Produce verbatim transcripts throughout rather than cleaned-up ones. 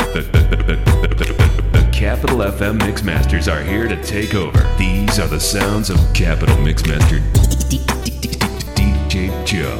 The Capital F M Mixmasters are here to take over. These are the sounds of Capital Mixmaster D J Joe.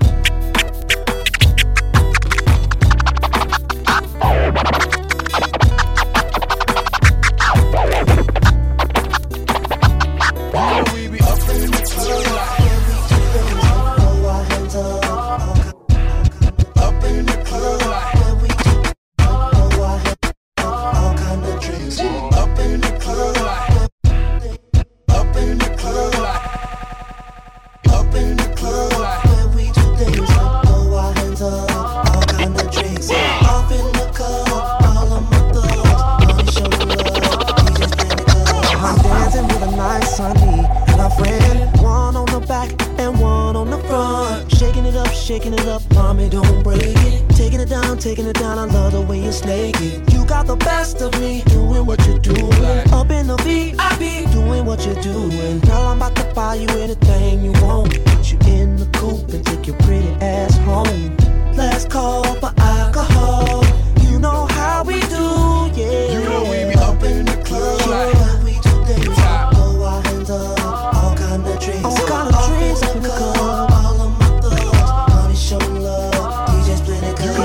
Taking it down, I love the way you snake it. You got the best of me, doing what you're doing. Up in the V I P, doing what you're doing. Girl, I'm about to buy you anything you want. Put you in the coupe and take your pretty ass home. Let's call for alcohol. You know how we do, yeah. You know we be up in the club. Yeah, we do things, throw our hands up. All kind of drinks, all kind of drinks up in the club. All of my thugs, honey, show love. D J's playing it good.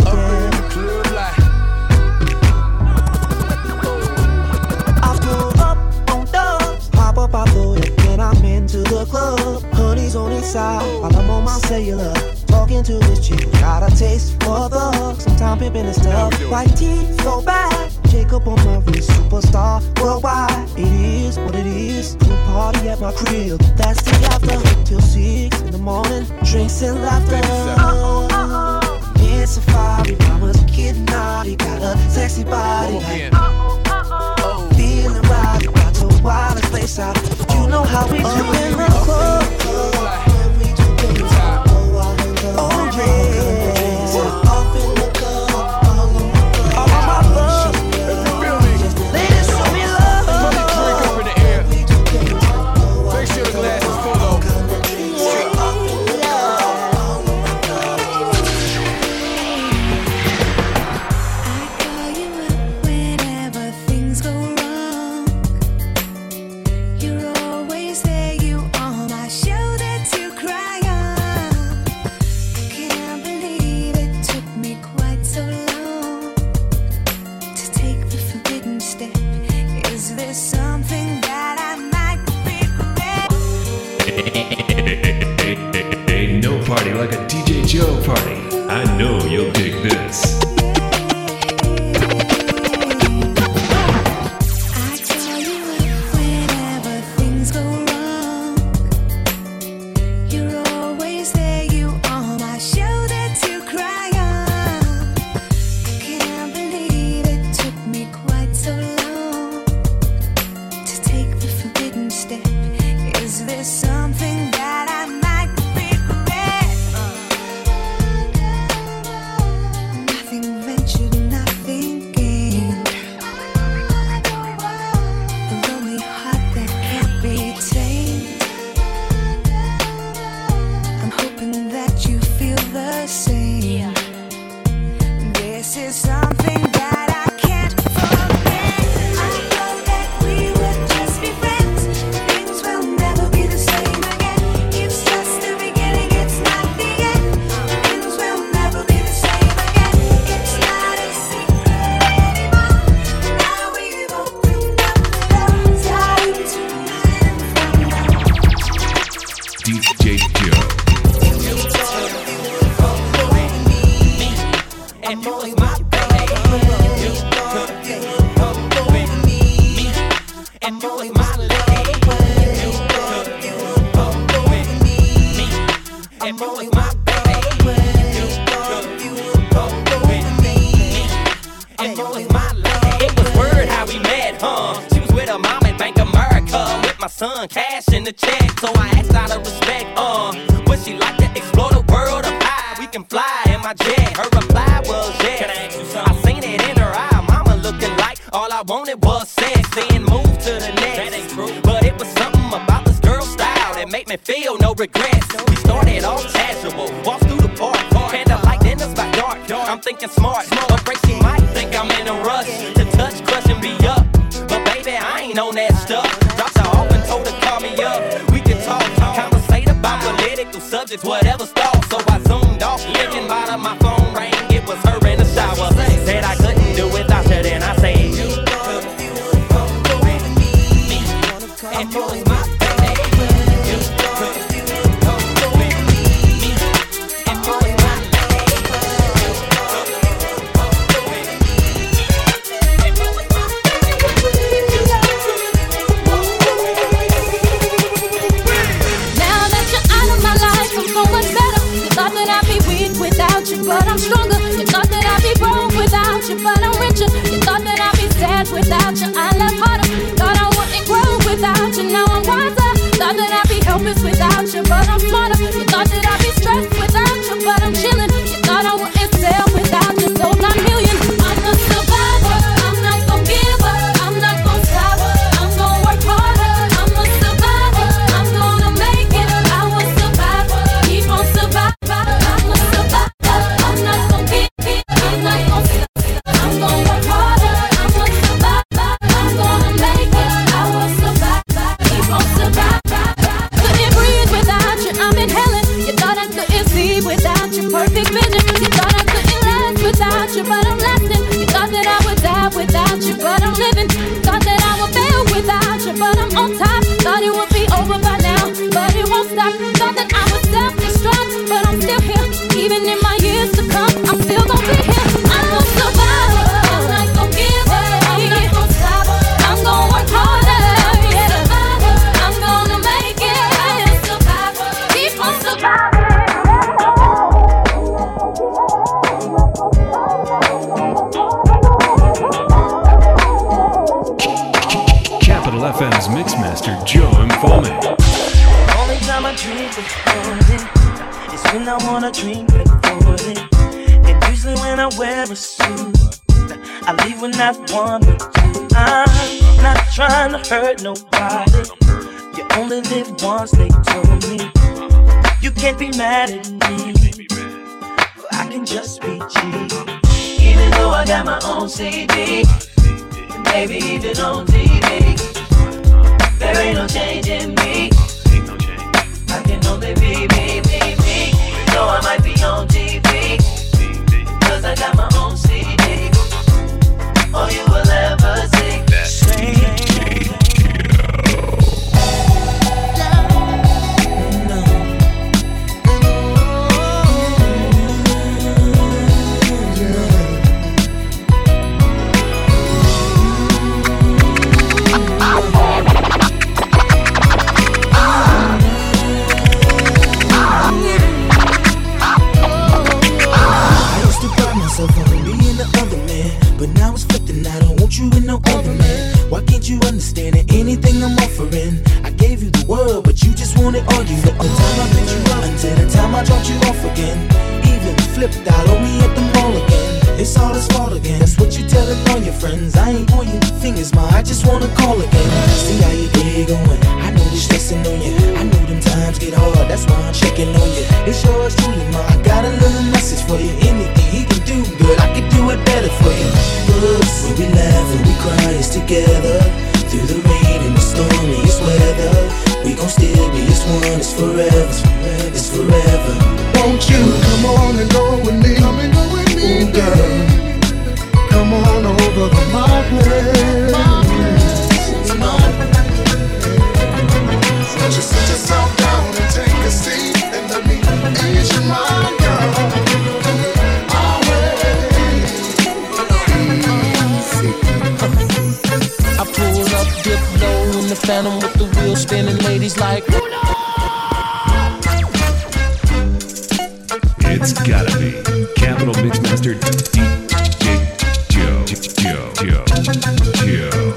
The club, honey's on his side while I'm on my cellular, talking to this chick. Got a taste for thugs, sometimes pimping and stuff. White teeth, so bad. Jacob on my wrist, superstar worldwide. It is what it is. Pool party at my crib. That's the after till six in the morning. Drinks and laughter. Oh, oh, oh. It's a safari, mama's getting naughty. Got a sexy body. Like, oh, oh, oh. Feeling right, got the wildest place out. You know how we do in the club. Oh yeah, off in the club, all of my love. Ladies, show me love. Money drink up in the air. Make sure the glass is full though. Ain't no party like a D J Joe party. I know you'll dig this. Son, cash in the check, so I asked out of respect, uh would she like to explore the world of high? We can fly in my jet. Her reply was yes. Can I ask you something? I seen it in her eye. Mama looking like all I wanted was sex. Then move to the next. That ain't true. But it was something about this girl's style that made me feel no regrets. We started off casual, walked through the park, candlelight in the spot dark. I'm thinking smart, but break she might think I'm in it's whatever stalled. So I zoomed off, looking bottom, my phone rang. It was her in the shower. Said I couldn't do without her, then I said you could go with me. If you was my baby, you could go with me. If you was my baby, you could go with me. If you was my Now that you're out of my life, I'm so much better. You thought that I'd be weak without you, but I'm stronger. You thought that I'd be broke without you, but I'm richer. You thought that I'd be sad without you, I love harder. Thought I wouldn't grow without you, now I'm wiser. Thought that I'd be helpless without you, but I'm smarter. You thought that I'd be stressed without you, but I'm chilling. You thought I wouldn't sell without you, so not million. I'm a survivor, I'm not gon' give up, I'm not gon' stop, I'm gon' work harder. I'm a survivor, I'm gonna make it, I will survive, keep on surviving. I'm a survivor, I'm not gon' give it, I'm not gon' stop, I'm gon' work harder. I'm a survivor, I'm gonna make it, I will survive, keep on surviving. Couldn't breathe without you, I'm inhaling. You thought I couldn't see without your perfect vision. You thought I couldn't last without you, but I'm lasting. You thought that I would die without you, but I'm living. Thought that I would fail without you, but I'm on top. Thought it would be over by now, but it won't stop. Thought that I would self-destruct, but I'm still here. Even in my years to come, I'm still gonna be here. I'm a survivor, I'm not gonna give up, I'm not gonna stop, I'm gonna work harder. Yeah. Survivor, I'm gonna make it. I'm a survivor, keep on surviving. Capital F M's Mixmaster Joe Infome. Only time I drink before it is when I wanna drink before it. And usually when I wear a suit, I leave with not one or two. I'm not trying to hurt nobody. You only live once, they told me. You can't be mad at me, I can just be cheap. Even though I got my own C D, and maybe even on T V, there ain't no change in me. I can only be me, me, me. Though I might be on T V, cause I got my own C D. All you will ever see. But now it's flipping, I don't want you with no other man. Why can't you understand that anything I'm offering? I gave you the world, but you just wanted argument. From the time I picked you up until the time I dropped you off again. Even flipped out on me at the mall again. It's all his fault again, that's what you telling all your friends. I ain't pointing fingers, ma, I just wanna call again. See how your day going, I know you're stressing on you. I know them times get hard, that's why I'm checking on you. It's yours truly, ma, I got a little message for you. Anything he can do good, I can do it better for you. When we laugh and we cry, it's together. Through the rain and the stormiest weather, we gon' still be as one, it's forever, it's forever. Won't you come on and go with me? Come and go with me, ooh, girl. Come on over to my place. Come on. Won't you sit yourself down and take a seat and let me ease your mind, girl. I pulled up, dip low in the Phantom with the wheels spinning, ladies like. It's gotta be Capital Mixmaster D J Joe, Joe, Joe, Joe.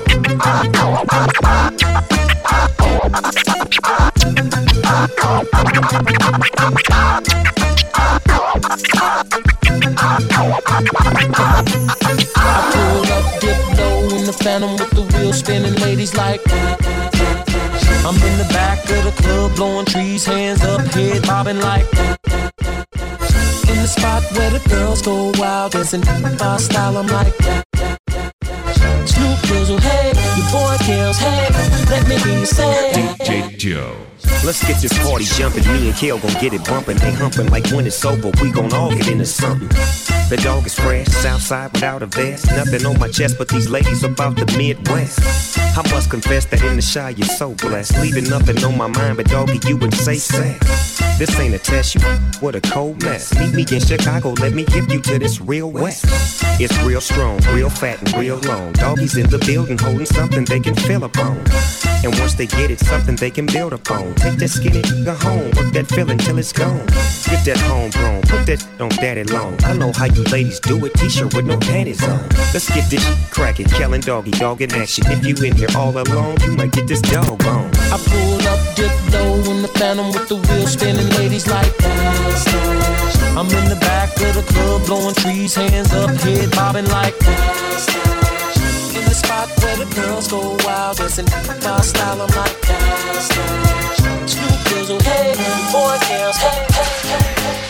I pulled up, dip low in the Phantom with the wheels spinning, ladies like. I'm in the back of the club, blowing trees, hands up, head bobbing like. In the spot where the girls go wild, dancing my style, I'm like. Snoop Dizzle, hey, you boy, girls, hey, let me hear you say. D J Joe. Let's get this party jumping. Me and Kale gon' get it bumping. They humping like when it's over, we gon' all get into something. The dog is fresh, Southside without a vest. Nothing on my chest, but these ladies about the Midwest. I must confess that in the shy you're so blessed. Leaving nothing on my mind, but doggy, you would say sex. This ain't a test, you what a cold mess. Meet me in Chicago, let me give you to this real West. It's real strong, real fat and real long. Doggies in the building holding something they can feel upon. And once they get it, something they can build upon. Take that skinny nigga home, work that feeling till it's gone. Get that homegrown, put that on daddy long. I know how you ladies do it, t-shirt with no panties on. Let's get this shit crackin', Kellen doggy, dog in action. If you in here all alone, you might get this dog on. I pull up, dip low in the Phantom with the wheel spinning, ladies like that. I'm in the back of the club, blowing trees, hands up, head bobbing like that. In the spot where the girls go wild, dancing my style, I'm like that. Snoop Dizzle, hey, boy, girls, hey, hey, hey, hey.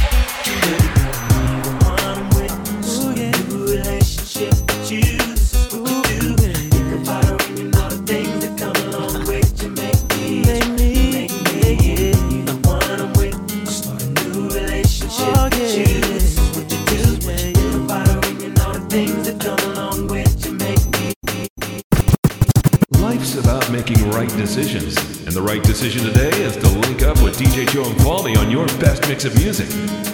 Life's about making right decisions, and the right decision today is to link up with D J Joe and Paulie on your best mix of music.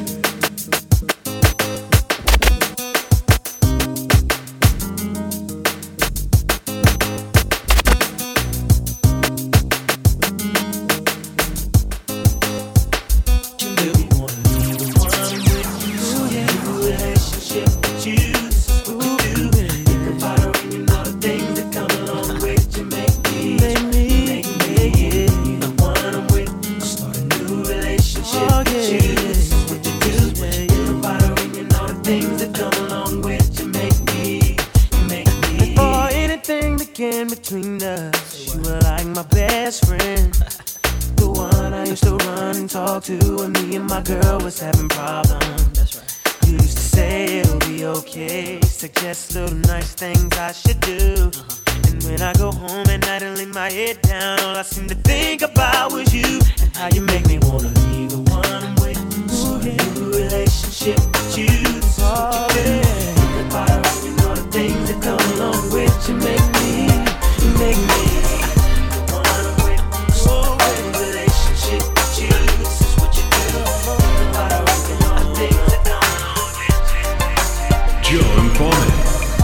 Between us, you were like my best friend, the one I used to run and talk to when me and my girl was having problems. That's right. You used to say it'll be okay, suggest little nice things I should do. Uh-huh. And when I go home at night and lay my head down, all I seem to think about was you and how you make me wanna be the one I'm with. Ooh, yeah. A new relationship with you. Oh, yeah. Think about her, you know the things that come along with you make me. Make me the one I'm with. So a relationship with you. This is what you do. About a week and all the things that come along with you. Joe and Paulie.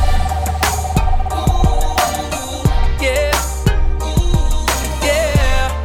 Yeah, yeah,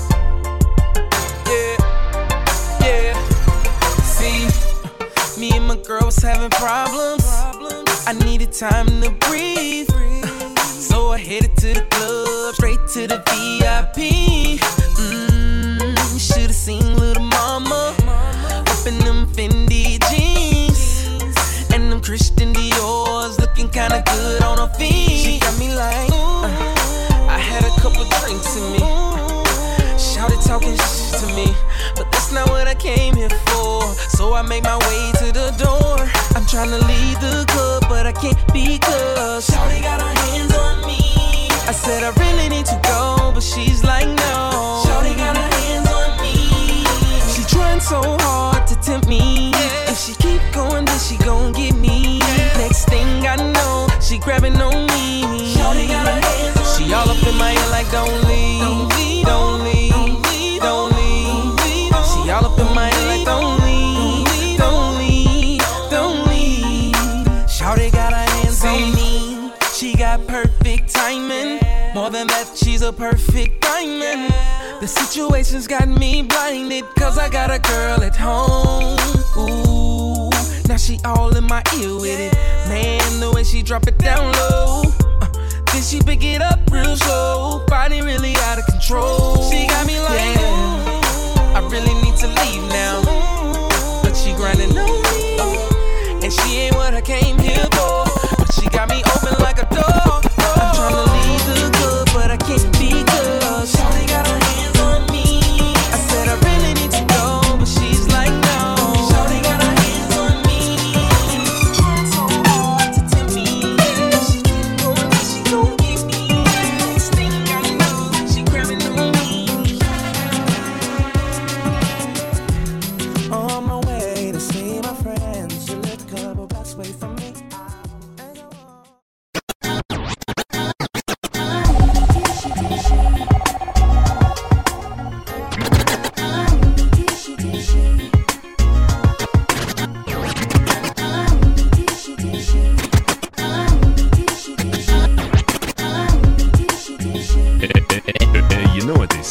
yeah, yeah. See, me and my girl was having problems. I needed time to breathe. So I headed to the club, straight to the V I P. Mmm, you should've seen little mama up in them Fendi jeans and them Christian Dior's, looking kinda good on her feet. She got me like, uh, I had a couple drinks in me, shouted talking shit to me, but that's not what I came here for. So I made my way to the door. I'm tryna leave the club, but I can't because shawty got her hands on me. I said I really need to go, but she's like no. Shawty got her hands on me. She trying so hard to tempt me. Yeah. If she keep going, then she gon' get me. Yeah. Next thing I know, she grabbing on me. Shawty got her hands on she me. She all up in my ear like don't leave, don't leave, don't leave, don't leave, don't leave. She all up in my ear like don't leave, don't leave, don't leave. Shawty got her hands on me. She got perfect timing. More than that, she's a perfect diamond. The situation's got me blinded, cause I got a girl at home. Ooh, now she all in my ear with it. Man, the way she drop it down low. Uh, then she pick it up real slow. Body really out of control. She got me like, yeah, I really need to leave now. But she grinding on me, and she ain't what I came here for. But she got me open like a door. I'm tryna leave the club, but I can't because shawty got her hands on me. I said I really need to go, but she's like no. Shawty got her hands on me. She's trying so hard to tempt me. She keep going, she gon' get me.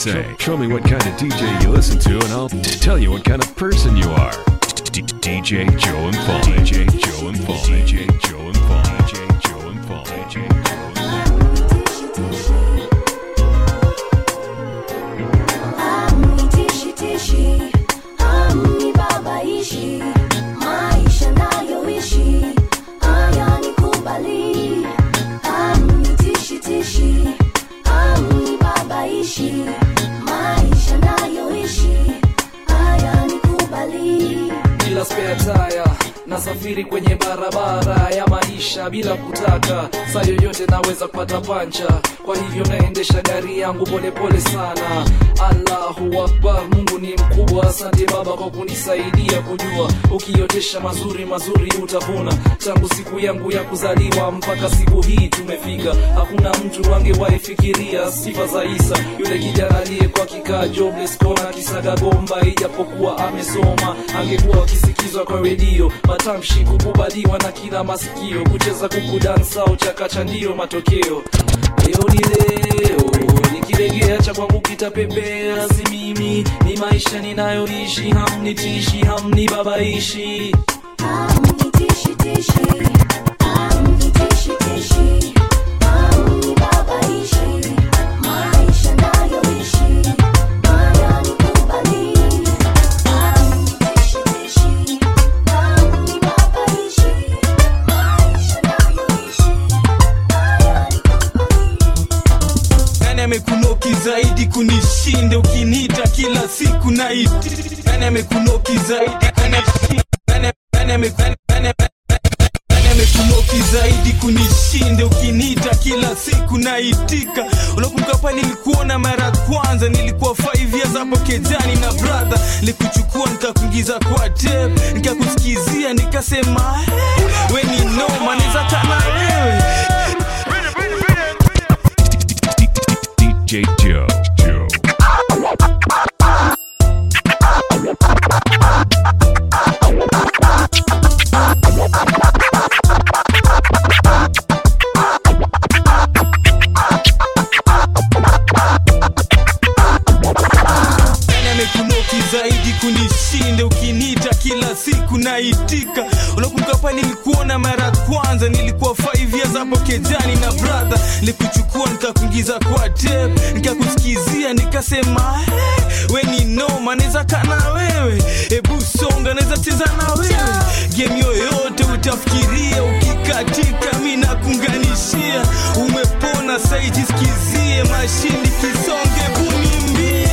say. Show me what kind of D J you listen to, and I'll tell you what kind of person you are. D J Joe and Paul. D J Joe and Paul. D J Joe and Paul. D J Joe and Paul. D J Joe and Paul. Maisha nayoishi hayanikubali, hamnitishi tishi, hamnibabaishi. Maisha nayoishi hayanikubali. Bila spare tire nasafiri kwenye barabara ya maisha bila kutaka, saa yoyote naweza kupata pancha. Kwa hivyo naendesha gari yangu pole pole sana. Allahu Akbar, Mungu ni mkubwa. Asante Baba kwa kunisaidia kujua, ukiotesha mazuri mazuri utavuna. Tangu siku yangu ya kuzaliwa mpaka siku hii tumefika, hakuna mtu angewahi fikiria sifa za Isa, yule kijana aliyekuwa kikaa jobless kona kisaga gomba. Ijapokuwa amesoma, angekuwa akisikizwa kwa redio, matamshi kukubaliwa na kila masikio, kucheza kuku dansa au chakacha ndio matokeo. Leo ni leo, nikilegea cha kwangu kitapepea. Si mimi, ni maisha ninayoishi, hamnitishi, hamnibabaishi. Hamnitishi tishi, hamnitishi tishi, hamnibabaishi. Maisha nayoishi hayanikubali, hamnitishi tishi, hamnibabaishi. Maisha nayoishi Nani amekunoki zaidi kunishinde, ukiniita kila siku na iti. Nani amekunoki zaidi, nani amekunoki zaidi kunishinde, ukiniita kila siku na itika. Unakumbuka pale nilikuona mara kwanza, nilikuwa five years hapo kejani na brother. Nilikuchukua nikakuingiza kwa tape, nikakusikizia nikasema hey, we ni noma, naweza kana wewe. D J Joe. Joe. Zaidi kunishinde, ukiniita kila siku na itika. Unakumbuka pale nilikuona mara kwanza, nilikuwa five years hapo kejani na brother. Nilikuchukua nikakuingiza kwa tape, nikakusikizia nikasema hey, we ni noma, naweza kana wewe. Ebu songa, naweza cheza na wewe. Game yoyote utafikiria, ukikatika mimi nakunganishia. Umepona sasa jisikizie, mashindi kisonge bunimbie.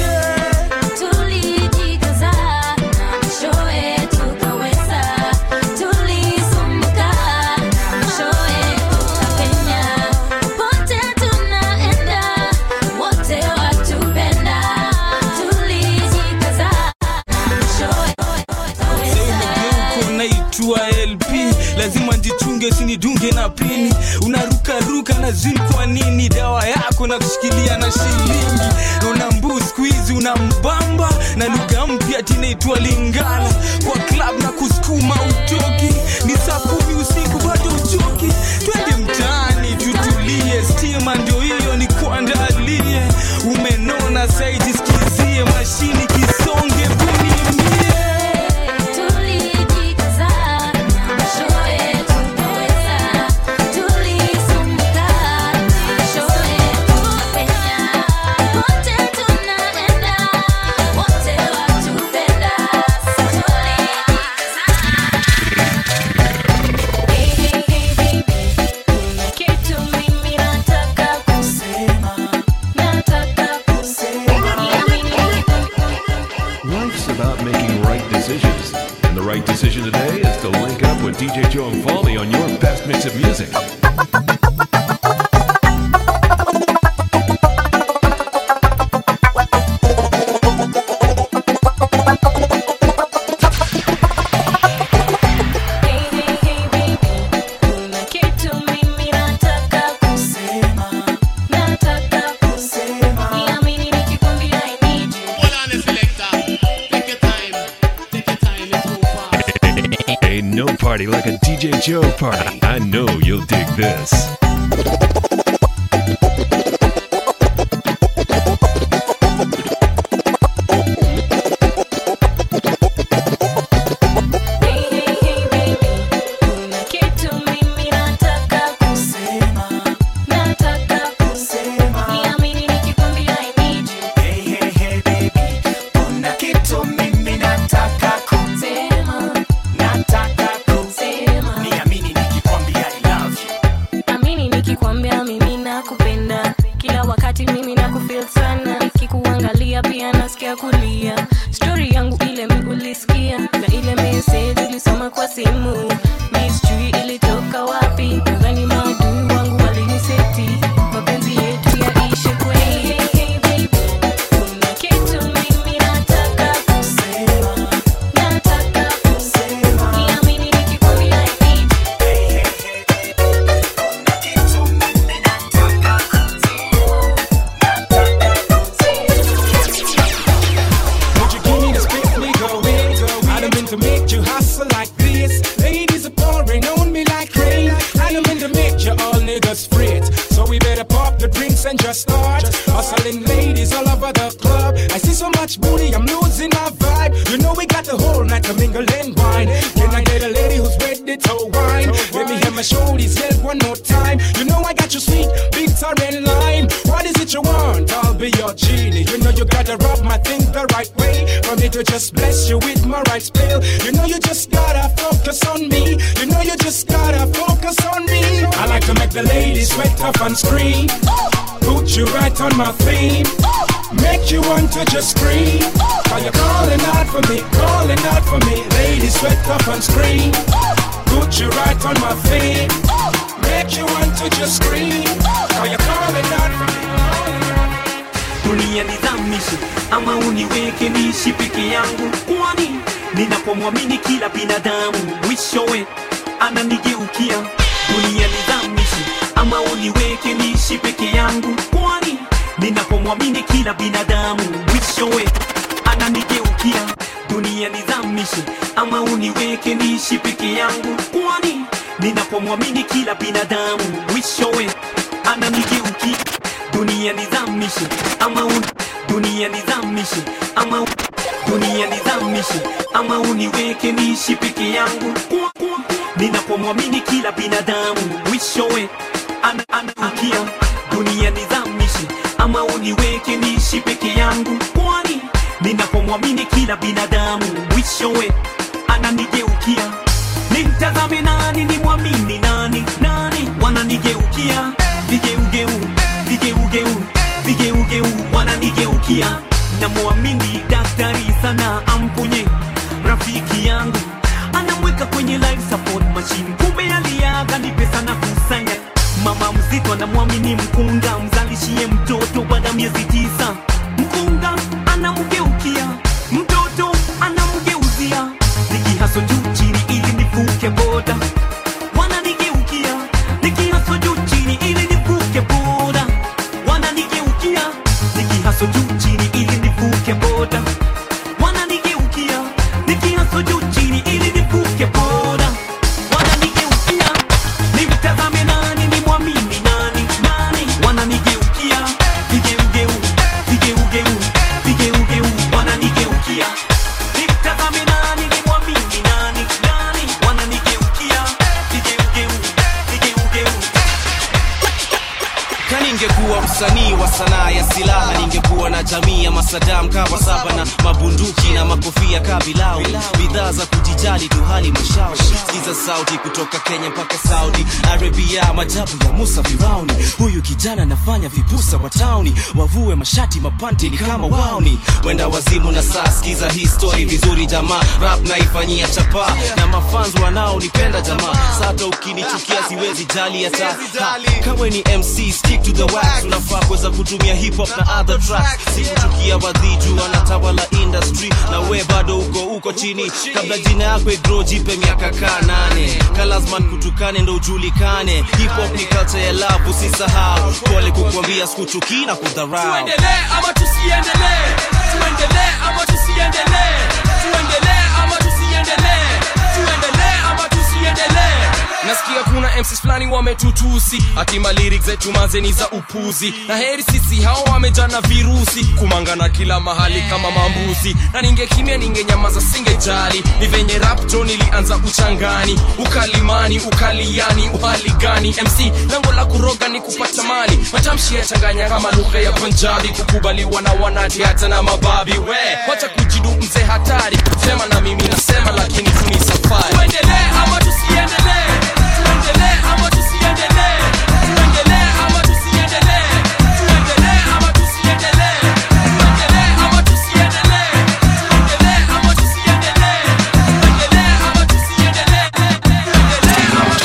L P lazima njichunge, sinidunge na pini. Unaruka ruka na zini, kwa nini? Dawa yako na kushikilia na shilingi. Una mbu squeeze, una mbamba na lugha mpya tinaitwa Lingala. Kwa club na kusukuma utoki, ni saa kumi usiku bado uchoki. Twende mtaani tutulie, stima ndio hiyo ni kuandalie. Umenona saidi sikizie, mashini kisonge bunimbie. Decision today is to link up with D J Joe and Paulie on your best mix of music. Party like a D J Joe party. I know you'll dig this. can just start. Hustling ladies all over the club. I see so much booty, I'm losing my vibe. You know we got the whole night to mingle and wine. Can I get a lady who's ready to wine? Let me hear my shoulders yell one more time. You know I got you sweet, bitter and lime. What is it you want? I'll be your genie. You know you gotta rub my thing the right way for me to just bless you with my right spell. You know you just gotta focus on me. You know you just gotta focus on me. I like to make the ladies sweat up and scream. Put you right on my theme. Make you want to just scream. Cause you're calling out for me, calling out for me. Ladies sweat up and scream. Put you right on my theme. Make you want to just scream. Cause you're calling out for me. Dunia nizamishe ama uniweke niishi peke yangu, kwani ninapomwamini kila binadamu mwishowe ananigeukia. Dunia nizamishe ama uniweke niishi peke yangu, kwani ninapomwamini kila binadamu mwishowe ananigeukia. Dunia nizamishe ama uniweke niishi peke yangu, kwani ninapomwamini kila binadamu mwishowe ananigeukia. Dunia nizamishe ama un dunia nizamishe ama un dunia nizamishe ama uniweke niishi peke yangu, ninapomwamini kila binadamu mwishowe ananigeukia. Dunia nizamishe ama uniweke niishi peke yangu, kwani ninapomwamini kila binadamu mwishowe ananigeukia. Nimtazame nani, nimwamini nani, nani wananigeukia. Vigeugeu, vigeugeu, vigeugeu wananigeukia. Namuamini daktari sana amponye rafiki yangu, anamweka kwenye life support machine, kumbe aliaga ni pesa na kusanya. Mama mzito anamwamini mkunga, mzalishie mtoto baada miezi tisa. Mkunga anamgeukia, mtoto anamgeuzia. Nikihaso juu chini ili nivuke boda, wananigeukia. Nikihaso juu chini ili nivuke boda, wananigeukia. Nikihaso juu chini ili nivuke boda, wananigeukia. Nikihaso juu chini ili nivuke boda, wananigeukia. Nimtazame nani, nimwamini nani, nani wananigeukia. Vigeugeu, vigeugeu, vigeugeu wananigeukia. Nimtazame nani, nimwamini nani, nani wananigeukia. Vigeugeu, vigeugeu. Kani ningekuwa msanii wa sanaa ya silaha, ningekuwa na jamii ya Masadam kawa saba na mabunduki na makofia kabilau, bidhaa za kujijali tu hali mashauri. Sikiza sauti kutoka Kenya mpaka Saudi Arabia, majabu ya Musa Firauni. Huyu kijana nafanya vipusa wa tauni, wavue mashati mapanti ni kama wauni. Wenda wazimu na saa, sikiza hii story vizuri jamaa. Rap naifanyia chapa na mafans wanao nipenda jamaa. Sata ukinichukia siwezi jali hata. Kawe ni M C stick to the wax, unafaa kuweza kutumia hip hop na other tracks. Sikuchukia wadhiju wanatawala industry, na we bado uko uko chini. Kabla jina yako igro jipe miaka kaa nane, kalazman kutukane ndo ujulikane. Hip hop ni culture ya love usisahau, pole kukwambia sikuchuki na kudharau. Tuendelee ama tusiendelee, tuendelee ama tusiendelee, tuendelee ama tusiendelee, tuendelee ama tusiendelee. Nasikia kuna M Cs flani wametutusi, atima lyrics zetu manzeni za upuzi. Na heri sisi hao wamejana virusi, kumangana kila mahali kama mambuzi. Na ningekimia ningenyamaza singejali, ni venye rap to nilianza uchangani. Ukalimani, ukaliani, uhali gani? M C lango la kuroga ni kupata mali, matamshi ya changanya kama lugha ya Punjabi. Kukubaliwa na wanati hata na mababi. We, wacha kujidu mze hatari, sema na mimi nasema lakini tuni safari. Tuendelee ama tusiendelee, tuendelee ama tusiendelee, tuendelee ama tusiendelee, tuendelee ama tusiendelee, tuendelee ama tusiendelee, tuendelee ama tusiendelee, tuendelee ama tusiendelee, tuendelee ama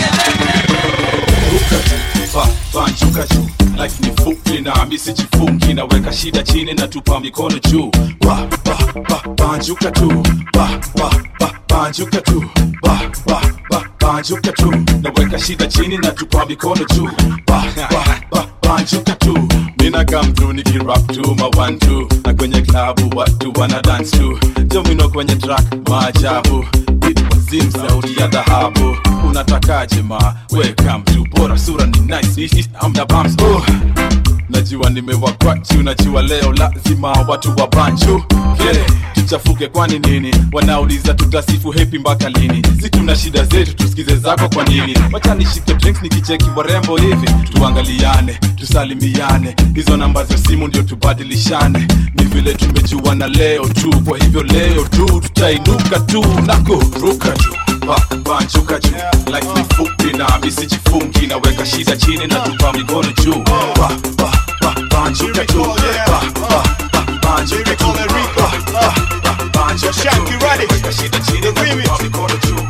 tusiendelee. Ruka fa banjuka juu, life ni fupi na mimi sijifungi, naweka shida chini na tupa mikono juu. Ba ba ba banjuka tu, ba ba ba banjuka tu, ba ba ba banjuka tu, naweka shida chini na tupa mikono juu. Ba ba ba banjuka tu, mina come through niki rap tu ma one two, na kwenye klabu watu wana dance tu. Domino kwenye track maajabu, beat wazim sauti ya dhahabu. Unatakaje ma, welcome to bora sura ni nice, I'm the bombs. Oh najua nimewakwachu, najua leo lazima watu wa banju yeah. Tuchafuke kwani nini, wanauliza tutasifu happy mpaka lini, si tuna shida zetu tusikize zako kwa nini. Wacha nishike drinks nikicheki warembo hivi, tuangaliane tusalimiane, hizo namba za simu ndio tubadilishane, ni vile tumejuana leo tu, kwa hivyo leo tu tutainuka tu na kuruka tu ba banjuka juu like ni fupi na misijifungi, naweka shida chini na tupa mikono juu ba ba ba banjuka juu ba ba ba banjuka juu ba ba ba banjuka juu, naweka shida chini na tupa mikono juu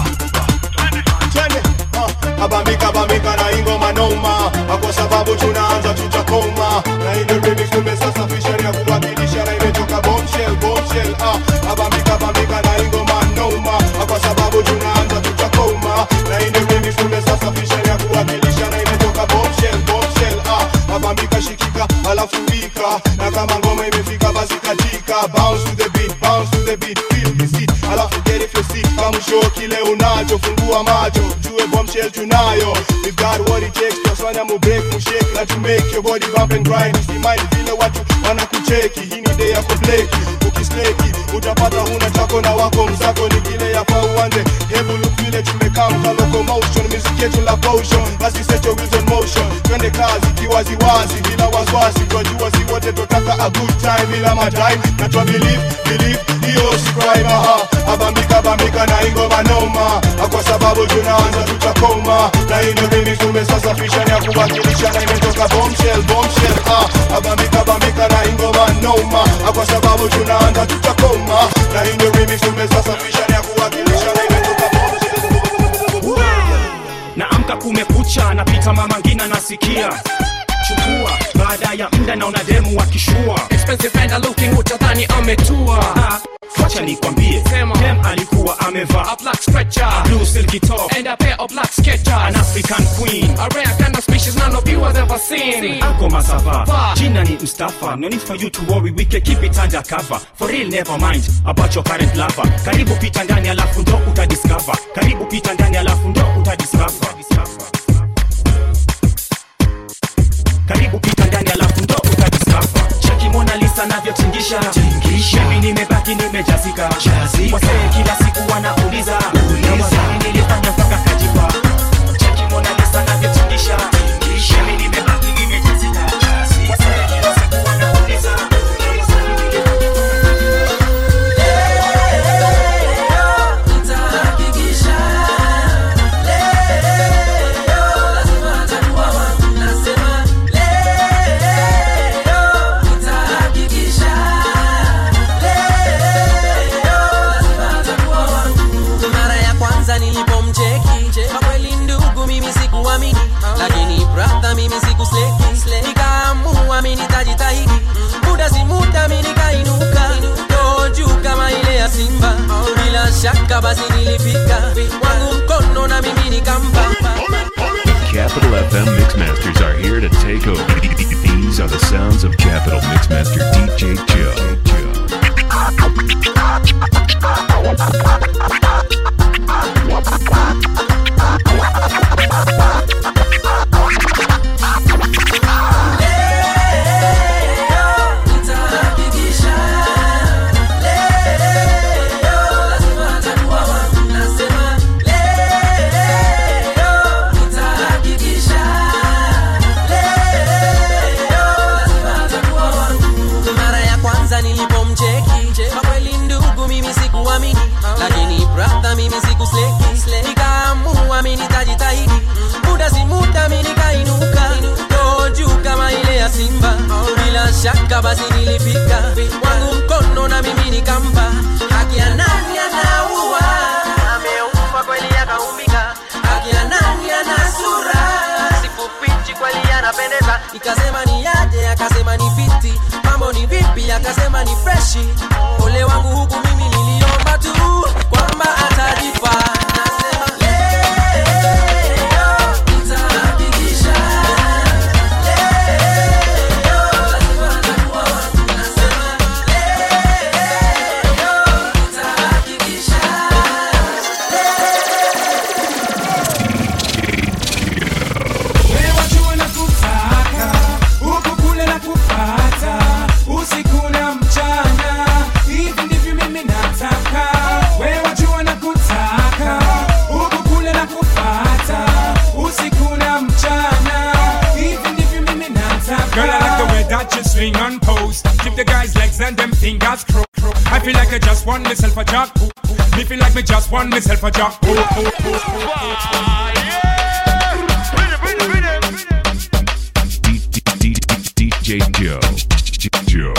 twende abambika bambika na ingoma noma, kwa sababu tunaanza tutakoma na ile remix tumesafisha ya kuwakilisha na imetoka bombshell bombshell ah abambika bambika na ingoma noma, kwa sababu tunaanza tutakoma na ile remix tumesafisha ya kuwakilisha na imetoka bombshell bombshell ah abambika shikika alafu wika, na kama ngoma imefika basi katika bounce to the beat bounce to the beat feel the seat alafu get if you see kama show kile unacho, fungua macho jue bombshell tunayo, we've got what it takes to fanya mu break mu shake na to make your body bump and grind, si mind vile watu wanakucheki, hii ni day ya kubleki, ukisleki utapata huna chako na wako mzako ni kile ya kwa uanze, hebu look vile tumekam kwa locomotion, music yetu la potion, basi set your wheels on motion, twende kazi kiwazi wazi bila wasiwasi, twajua si wote tutaka a good time bila madime, na twa believe believe hiyo si crime aha abambika bambika na ingoma noma, kwa sababu tunaanza tutakoma na ino remix tumesafisha ya kuwakilisha na imetoka bombshell bombshell ah abambika bambika na ingoma noma, kwa sababu tunaanza tutakoma na ino remix tumesafisha ya kuwakilisha na imetoka bombshell. Naamka kumekucha, napita mama ngina nasikia chukua, baada ya muda naona demu wakishua expensive and looking utadhani ametua. Wacha nikwambie, dem alikuwa amevaa a black stretcher, a blue silky top and a pair of black Skechers, an African queen, a rare kind of species none of you has ever seen. Ako Masava, Gina ni Mustafa, no need for you to worry, we can keep it under cover. For real never mind about your current lover. Karibu pita ndani alafu ndo utadiscover, karibu pita ndani alafu ndo utadiscover, karibu pita ndani alafu ndo utadiscover. Cheki Mona Lisa navyotingisha tingisha, mimi nimebaki nimejazika jazi, wasee kila siku wanauliza uliza nilifanya mpaka kajipa. Cheki Mona Lisa navyotingisha tingisha, mimi nimebaki nimejazika jazi, wasee kila siku wanauliza uliza nilifanya nitahakikisha leo lazima atakuwa wangu, nasema nilipomcheki kwa kweli ndugu mimi sikuamini, lakini brother mimi sikusleki, nikaamua mimi nitajitahidi, muda si muda mimi nikainuka, ndo juu kama ile ya simba, bila shaka basi nilifika wangu mkono na mimi nikampa. Capital F M Mixmasters are here to take over. These are the sounds of Capital Mixmaster D J Joe. Mara ya kwanza legs and them fingers crook. I feel like I just won myself a jackpot. Me feel like me just won myself a jackpot. D J Joe. Joe.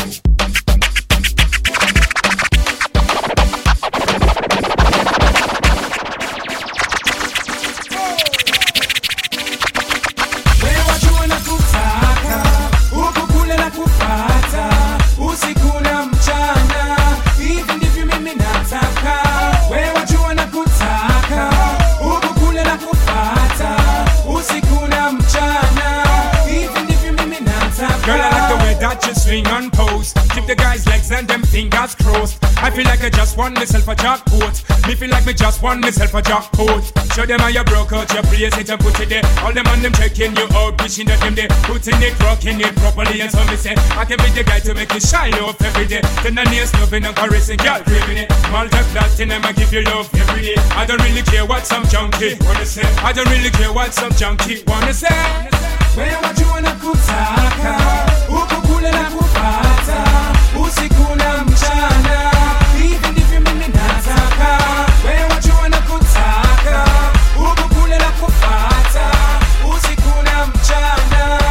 Usiku na mchana, hivi ndivyo mimi nataka. Wewe wajua na kutaka, huku kule na kupata. Usiku na mchana, hivi ndivyo mimi nataka. Girl, I like the way that you swing and pose. Keep the guys' legs and them fingers crossed. I feel like I just won myself a jackpot. Me feel like me just won myself a jackpot. Show them how you broke out your place it and put it there. All them on them checking you out, wishing that them there. Putting it, rocking it properly, and so me say I can be the guy to make it shine up every day. Then the nails loving and caressing, girl craving it. Multi-platinum, I'ma give you love every day. I don't really care what some junkie wanna say. I don't really care what some junkie wanna say. Wewe wajua na kutaka, huku kule na kupata. Usiku na mchana, hivi ndivyo mimi nataka. Wewe wajua na kutaka, huku kule na kupata. Usiku na mchana.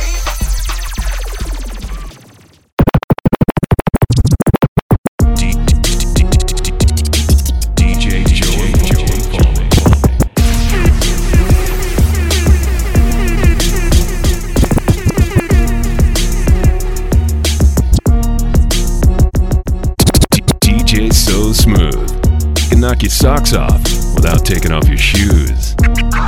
D J Joe and Joe and Paulie. D J so smooth, you can knock your socks off without taking off your shoes.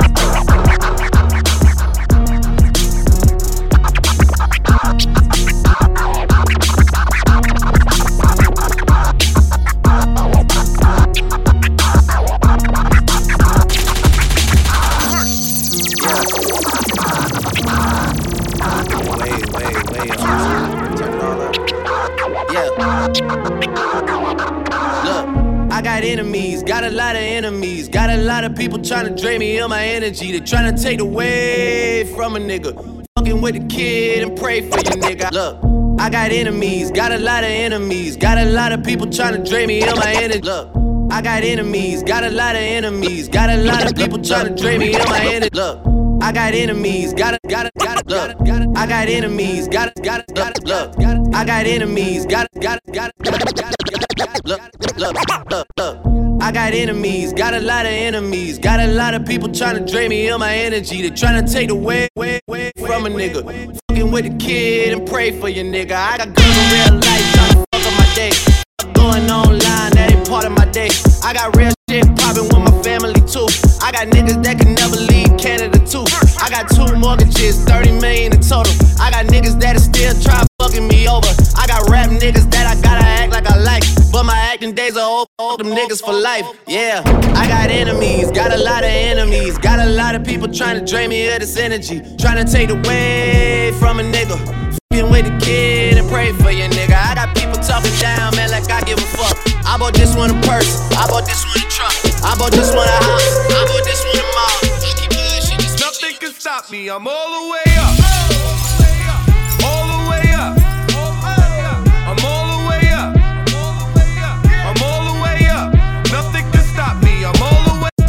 I got enemies, got a lot of enemies. Got a lot of people trying to drain me of my energy. They trying to take away from a nigga. Fucking with a kid and pray for your nigga. Look, I got enemies, got a lot of enemies. Got a lot of people trying to drain me of my energy. Look, I got enemies, got a lot of enemies. Got a lot of people trying to drain me of my energy. Look, I got enemies, got a, got a, got a, look, I got enemies, got a, got a, look, look, I got enemies, got a, got a, got a, got a, got a, look, look, look, look, I got enemies, got a lot of enemies, got a lot of people trying to drain me of my energy. They trying to take away, way, way from a nigga. Fucking with a kid and pray for your nigga. I got girls in real life trying to fuck up my day. Going online, that ain't part of my day. I got real shit poppin' with my family too. I got niggas that can never leave Canada too. I got two mortgages, thirty million in total. I got niggas that are still try fucking me over. I got rap niggas that I gotta act like I like, but my acting days are over, over them niggas for life. Yeah, I got enemies, got a lot of enemies. Got a lot of people trying to drain me of this energy. Trying to take away from a nigga. Fucking with a kid and pray for your nigga. I got people talking down, man, like I give a fuck. I bought this one a purse, I bought this one a truck, I bought this one a house, I bought this one a mall. I keep doing shit, just nothing can stop me, I'm all the way up. All the way up. I'm all the way up. I'm all the way up. Nothing can stop me, I'm all the way up.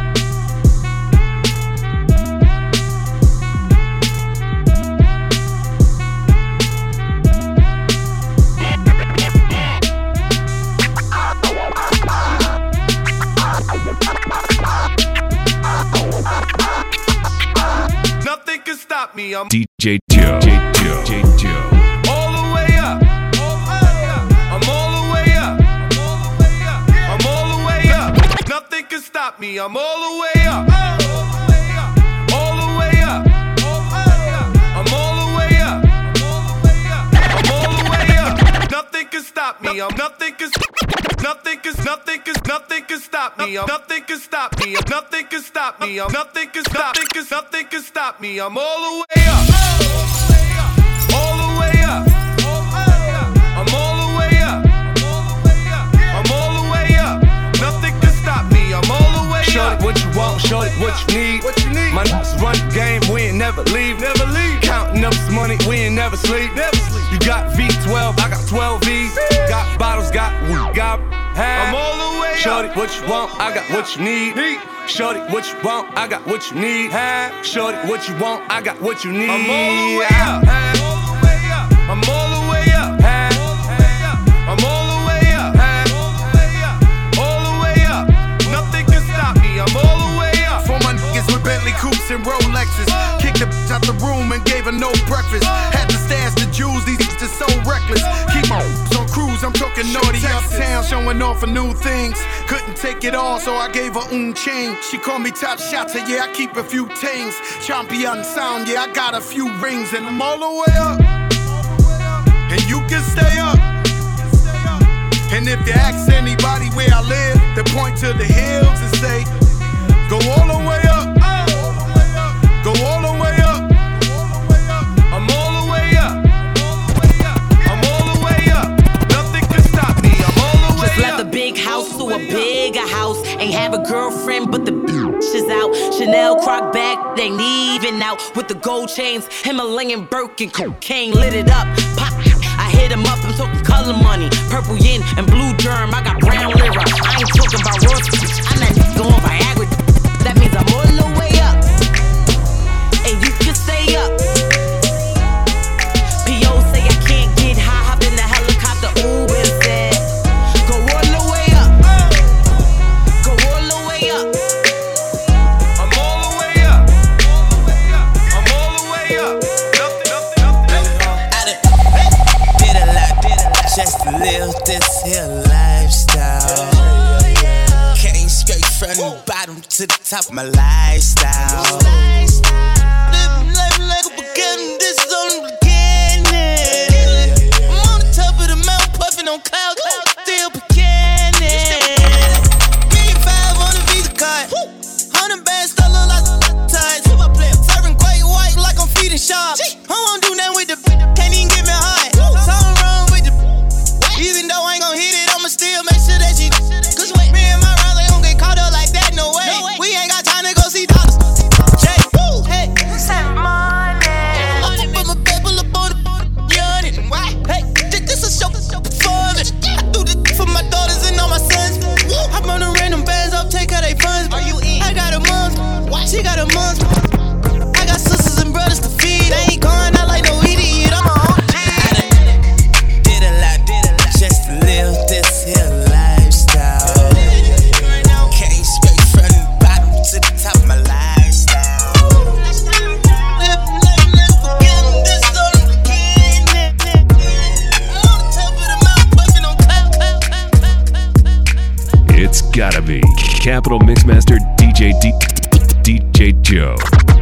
Nothing can stop me, I'm D J Joe. D J Joe. D J Joe. all the way up. I'm all the way up. I'm all the way up. Nothing can stop me, I'm all the way up. All the way up. I'm all the way up. I'm all the way up. Nothing can stop me, I'm nothing can Nothing can, nothing can, nothing can stop me. I'm nothing can stop me. I'm nothing can stop me. I'm nothing can stop. Nothing can, nothing can stop me. I'm all the way up. All the way up. I'm all the way up. I'm all the way up. Nothing can stop me. I'm all the way up. Shorty, what you want? Shorty, what you need? What you need? My niggas run the game. We ain't never leave. Never leave. Counting up some money. We ain't never sleep. Never sleep. You got V twelve. I got twelve V's. what you want, I got what you need. Shorty, what you want, I got what you need. Shorty, what you want, I got what you need. I'm all the way up. I'm all the way up. I'm all the way up. All the way up. Nothing can stop me. I'm all the way up. For my niggas with Bentley coupes and Rolexes, kicked the bitch out the room and gave her no breakfast. Had to stash the jewels, these bitches so reckless. Keep my on cruise, I'm talking naughty uptown, showing off for new things. Couldn't take it all, so I gave her un chain. She called me top shotter, yeah, I keep a few things. Champion sound, yeah, I got a few rings, and I'm all the way up. And you can stay up. And if you ask anybody where I live, they point to the hills and say, go all the way up. Go all the way up. I'm all the way up. I'm all the way up. Nothing can stop me. I'm all the way up. Just left a big house to a bigger house. Ain't have a girlfriend, but the bitch is out. Chanel croc bag, they leaving out with the gold chains. Himalayan Birkin, cocaine lit it up. Pop. I hit him up, I'm talking color money. Purple yin and blue germ, I got brown lira. I ain't talking about royalty, I'm not going Viagra. That means I'm all the way up. And you can stay up. P O say I can't get high, hop in the helicopter, Uber instead. Go all the way up. Go all the way up. I'm all the way up. I'm all the way up. Nothing, nothing, nothing. Did a lot, did a lot just to live this here lifestyle. Came straight from the bottom to the top of my lifestyle. Living life like a beginning, this is only the beginning. I'm on the top of the mountain, puffing on clouds, still beginning. Me five on the Visa card, hundred bands still look like ties. Serving great white like I'm feeding sharks. I won't do nothing with the can't even get me high. Something wrong with the even though I ain't gon' hit it, I'ma still make sure that she. Cause me and my rounds, they don't get caught up like that, no way. We ain't got time to go see dollars. Jay, woo, hey, send money. I'ma put my paper up on the yawning. Why? Hey, this is a show for me. I do this for my daughters and all my sons. I'm on the random bands up, take how they funds. Are you in? I got a month, she got a month. I got sisters and brothers to feed. I ain't going out like no idiot. I'm a O G. Did a lot, did a lot just to live this here lifestyle. Came straight from the bottom to the top of my lifestyle. Live life like beginning, this is only the beginning. I'm on the top of the mountain, puffing on cloud. It's gotta be Capital Mixmaster D J D- D J Joe.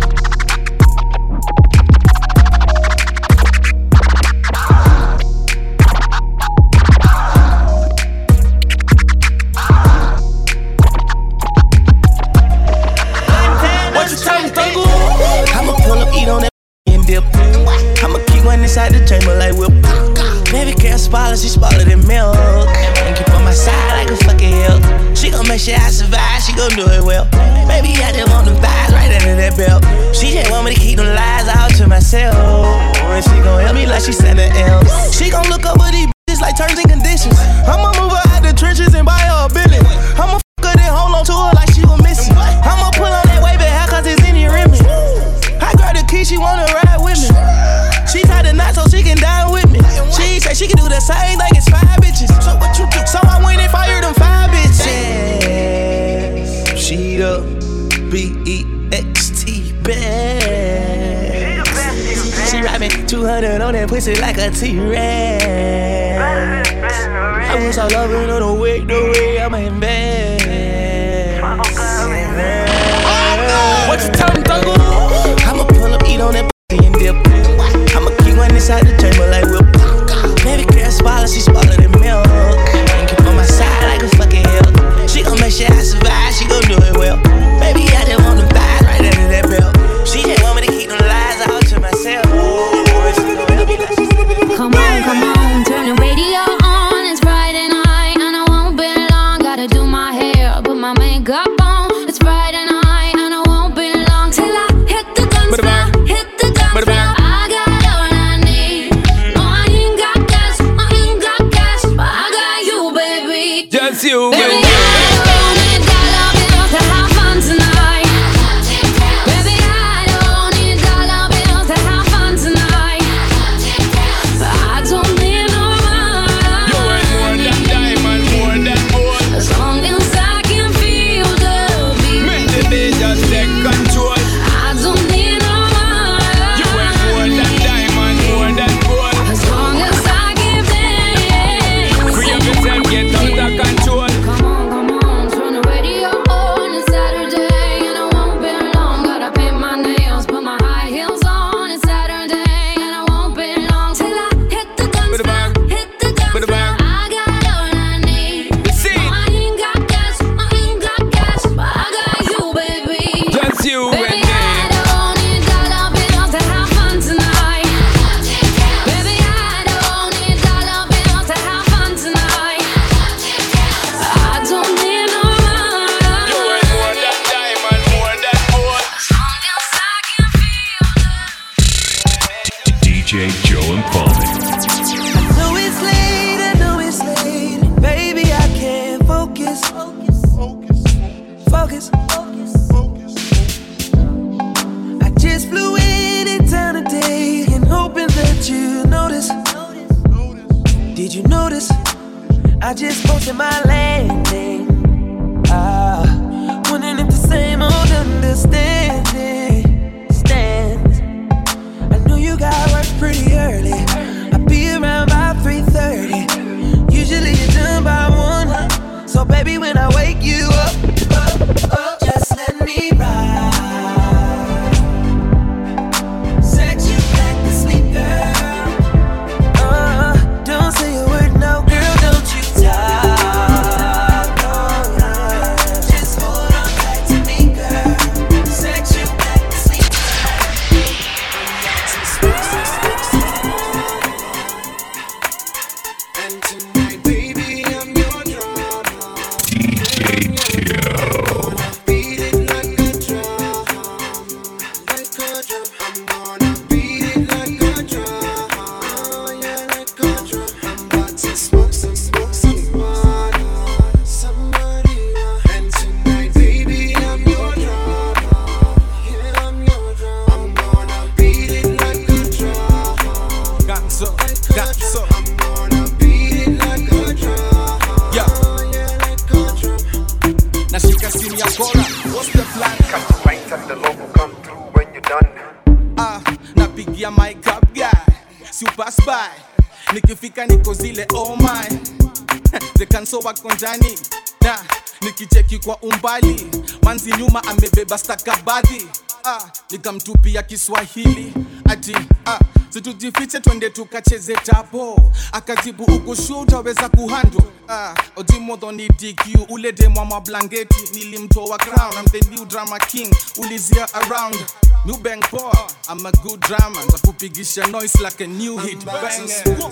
I'ma pull up, eat on that and dip. I'ma keep one inside the chamber like whip. Baby girl spoiler, she spoiler than milk. And keep on my side like a fucking hill. She gon' make sure I survive, she gon' do it well. Baby, I just want them thighs right under that belt. She just want me to keep them lies out to myself. And she gon' help me like she sent an L. She gon' look over these bitches like terms and conditions. I'ma move her out the trenches and buy her a billion. I'ma fuck her then hold on to her like she was missing. I'ma pull on that wave hair cause it's in your rimming. I grab the key, she wanna ride with me. She tied the knot so she can dine with me. She said she can do the same thing as five bitches. So what you do? So I went and fired them five bitches. She the B E X T best. She ride me two hundred on that pussy like a T-Rex. I was all over on the way, the way I'm in bed. What you tell me, Thugger? I'ma pull up, eat on that pussy and dip. I'ma keep one inside the chamber like whip. Baby girl spoiler, she spoiler than milk. And keep on my side like a fucking hill. She gon' make sure I survive, she gon' do it well. Baby, I just want them thighs right under that belt. She just want me to keep them lies out to myself. Come on, come on, turn the radio on. It's Friday night and I won't be long. Gotta do my hair, put my makeup on. It's Friday night and I won't be long till I hit J Joe Infalme. I know it's late, I know it's late. Baby, I can't focus. Focus. I just flew in town today and hoping that you notice. Did you notice? I just posted my landing. Ah, wondering if the same old understanding stands. I know you got work pretty early. I'll be around by three thirty. Usually you're done by one. So baby, when I wake you up, up, up, just let me ride. Sex you back to sleep, girl. Uh, don't say a word, no, girl, don't you talk. Oh, yeah. Just hold on tight to me, girl. Sex you back to sleep. And tonight, baby, I'm your drama. Beat it like a drum, like a drum. I'm gonna beat it like a drum, yeah, like a drum. I'm about to smoke some, smoke some water, somebody run. And tonight, baby, I'm your drama, yeah, I'm your drum. I'm gonna beat it like a drum, Got so, like got a so. drum. I'm gonna beat it like a drum, Yeah. yeah, like a drum. Nashika simu ya kola. What's the plan? Ah, napigia my cab guy. Si upass by. Nikifika niko zile oh my. The kanso wako ndani. Na nikicheki kwa umbali. Manzi nyuma amebeba stakabadhi. Ah, nikamtupia Kiswahili. Ati ah, situjifiche twende tukacheze tapo. Akajibu uko sure utaweza kuhandle. Ah, Odimodo ni D Q ule demo wa blanketi. Nilimtoa crown, I'm the new drama king. Ulizia around. New bang poa, I'm a good drama. Nitakupigisha noise like a new hit banger.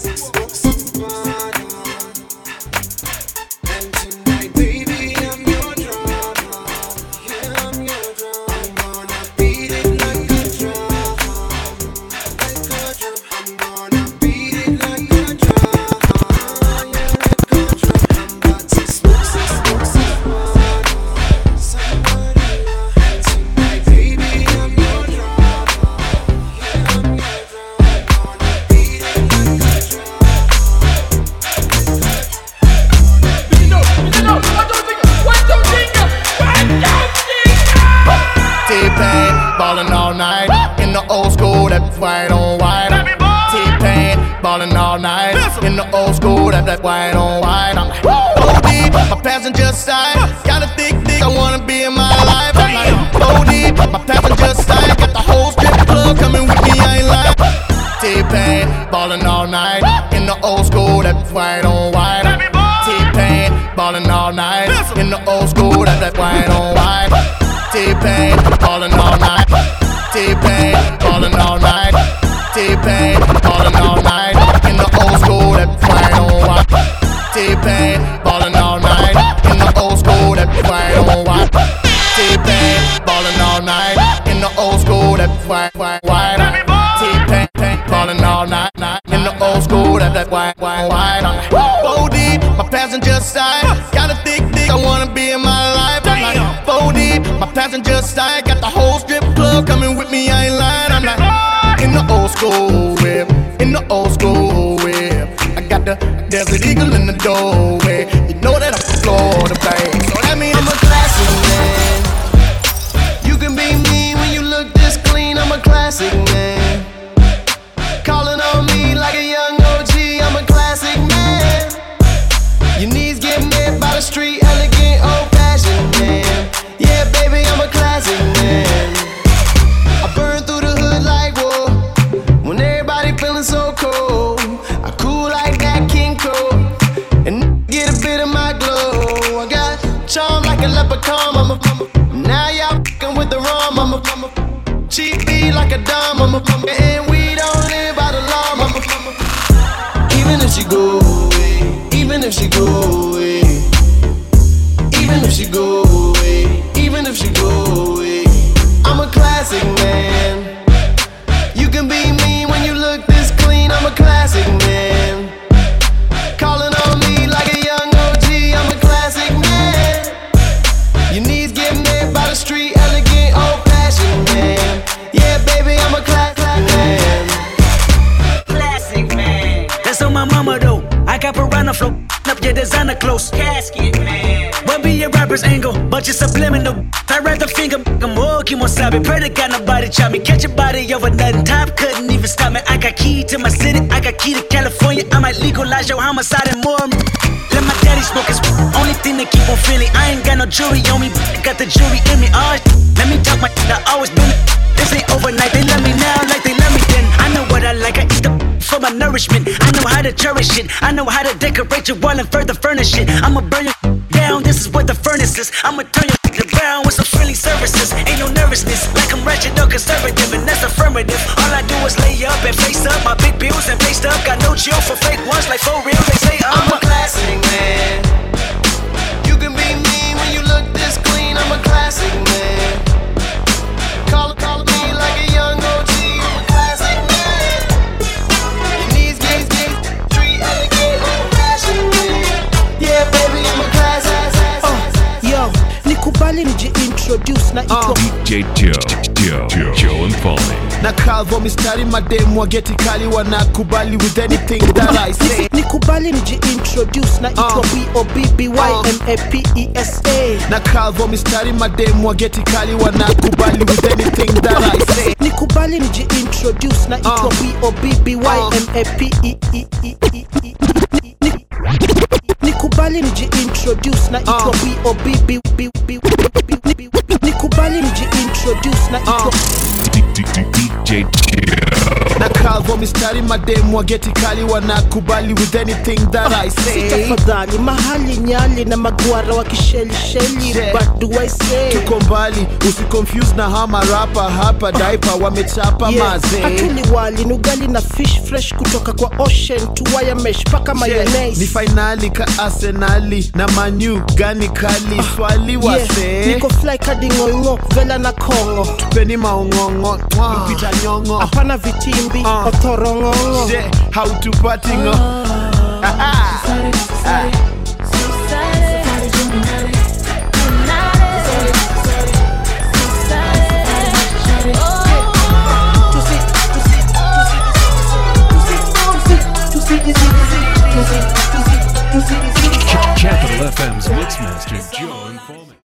And tonight, baby, I'm your drama. Yeah, I'm your drama. I'm gonna beat it like a drum, like a drum. I'm gonna beat it like a drum, yeah, like a drum. I'm about to smoke some, smoke some water, somebody run. And tonight, baby, I'm your drama. Yeah, I'm your drama. I'm gonna beat it like a drum. T-Pain, ballin' all night. In the old school, that white on white. T-Pain, ballin' all night. In the old school, that, that white on white. I'm like, O D, my passenger side. Got a thick dick, I wanna be in my life. I'm like, O D, my passenger side. Got the whole strip club coming with me, I ain't lying. T-Pain, ballin' all night. In the old school, that white on white. T-Pain, ballin' all night. In the old school, that, that white on white. T-Pain, ballin' all night. T-Pain, ballin' all night. T-Pain, ballin' all night. In the old school, that white on white. T-Pain, ballin' all night. In the old school, that white on white. T-Pain, ballin' all night. In the old school, that white, white, white. T-Pain, ballin' all night. In the old school, that, that white, white, white. O D, my passenger side. Got a thick dick, I wanna be in my life. I'm like, O D, my passenger side. Got the whole strip club coming with me, I ain't lying. I'm like, in the old school whip, in the old school whip. I got the Desert Eagle in the doorway. You know that I'm Florida, babe. So that means I'm a classic man. You can be mean when you look this clean. I'm a classic man. Calling on me like a young O G. I'm a classic man. Your knees get met by the street, elegant, old-fashioned man. Yeah, baby, I'm a classic man. I burn through the hood like whoa. When everybody feeling so cold, I cool like that King Cole and get a bit of my glow. I got charm like a leprechaun. I'm a, now y'all f***ing with the rum. I'm a cheap beat like a dime. I'm a, and we don't live by the law. I'm a, even if she go away, even if she go away, even if she go away, even if she go away, I'm a classic man. You can be mean when you look this classic man. Calling on me like a young O G, I'm a classic man. Your knees get made by the street, elegant, old-fashioned man. Yeah, baby, I'm a classic man. Classic man. That's on my mama though. I got piranha flow up your designer clothes. Casket man. What be your rapper's angle? Bunch of subliminal. I rather finger I'm more kimosabe. Pray to God nobody chop me. Catch a body over nothing. Top couldn't even stop me. I got key to my city. I got key to California. I might legalize your homicide and more. Let my daddy smoke his only thing that keep on feeling. I ain't got no jewelry on me. Got the jewelry in me. Oh, let me talk my I always been. This ain't overnight. They love me now like they love me then. I know what I like. I eat the for my nourishment. I know how to cherish it. I know how to decorate your wall and further furnish it. I'ma burn your down. This is where the furnace is. I'ma turn your around with some friendly services. Ain't no nervousness. Like I'm ratchet or conservative, and that's affirmative. All I do is lay up and face up my big bills and pay stuff. Got no chill for fake ones. Like for real, they say I'm, I'm a classic man. You can be mean when you look this clean. I'm a classic man. Call, call me like a young O G. I'm a classic man. Your knees, gaze, gaze, street elegant, old-fashioned man. Yeah, baby, I'm a classic. Yo, nikubali niji-introduce na itwa D J Joe, Joe, Joe, Joe and Paulie. Na Calvo mistari mademu wageti kali wanakubali with anything that I say. Nikubali niji-introduce na itwa B O B B Y M A P E S A. Na Calvo mistari mademu wageti kali wanakubali with anything that I say. Nikubali niji-introduce na itwa B O B B Y M A P E E E E E. Nikubali niji-introduce na itwa B O B B B B. Nikubali niji-introduce na itwa D J Na Calvo mistari mademu wageti kali wanakubali with anything that I say. Tafadhali mahali nyali na magwara wa kisheli sheli. But do I say tuko mbali, usiconfuse na hama rapa hapa daipa wamechapa maze. Hatuli wali nugali na fish fresh kutoka kwa ocean to wire mesh paka mayonnaise. Ni finali ka Arsenali na Manu gani kali swali wase. Niko fly kadi ngongo vela na Kongo. Tupeni maongongo mpita nyongo. Apana vitimbi otorongongo. Yeah, how to party ngo. Capital F M's Mixmaster Joe and Paulie.